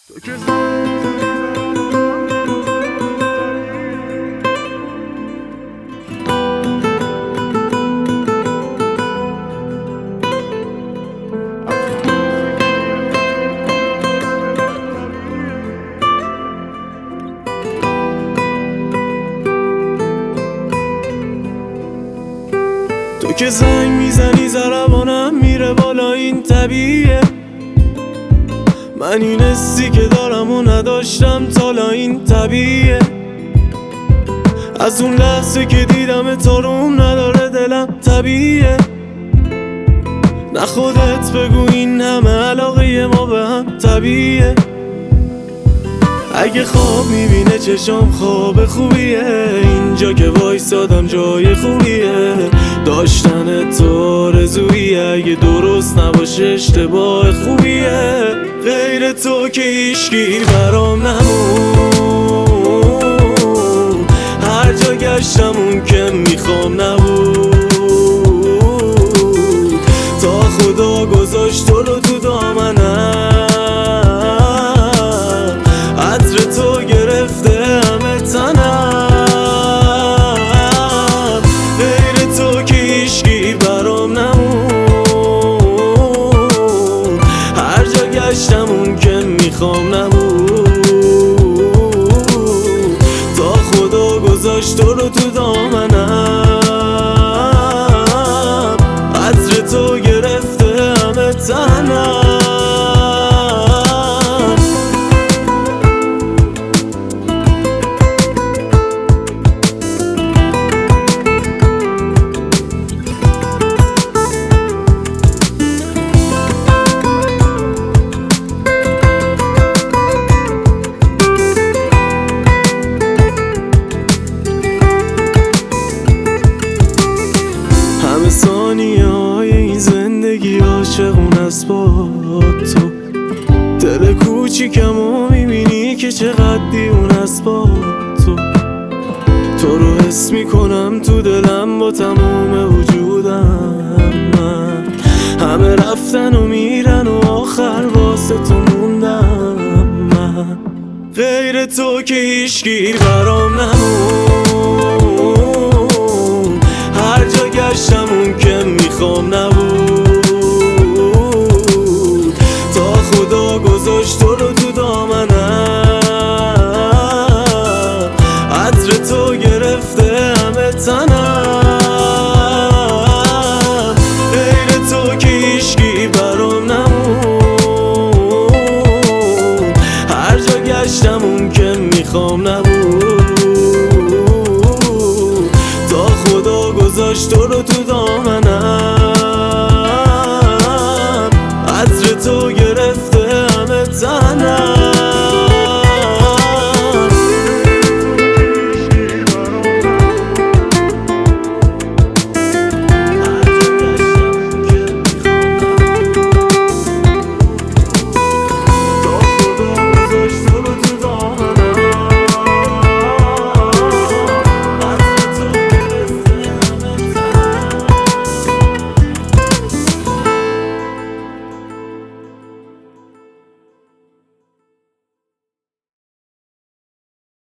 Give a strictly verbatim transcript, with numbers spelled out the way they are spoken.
تو که زنگ میزنی ضربانم میره بالا، این طبیعیه. من این حسی که دارم و نداشتم تالا، این طبیعیه. از اون لحظه که دیدم تاروم نداره دلم، طبیعیه. نه خودت بگو این همه علاقه ما به هم طبیعیه. اگه خواب میبینه چشام خواب خوبیه، اینجا که وایسادم جای خوبیه. داشتن تو آرزویه، اگه درست نباشه اشتباه خوبیه. غیر تو که هیچکی برام نمون، هر جا گشتم اون که میخوام نبود. تا خدا گذاشت تو رو تو دامنم، عطر تو گرفته همه تنم. غیر تو که هیچکی برام نمون، هر جا گشتم اون که میخوام نبود. تا خدا گذاشت تو رو تو دامنم، عطر تو گرفته همه تنم. همه ثانیه های این زندگی عاشقون است با تو. دل کوچیکم و میبینی که چقدر دیون است با تو. تو رو حس میکنم تو دلم با تموم وجودم. من همه رفتن و میرن و آخر واسه تو موندم. من غیر تو که هیچکی برام نمون، هر جا گشتم اون که میخوام نبود.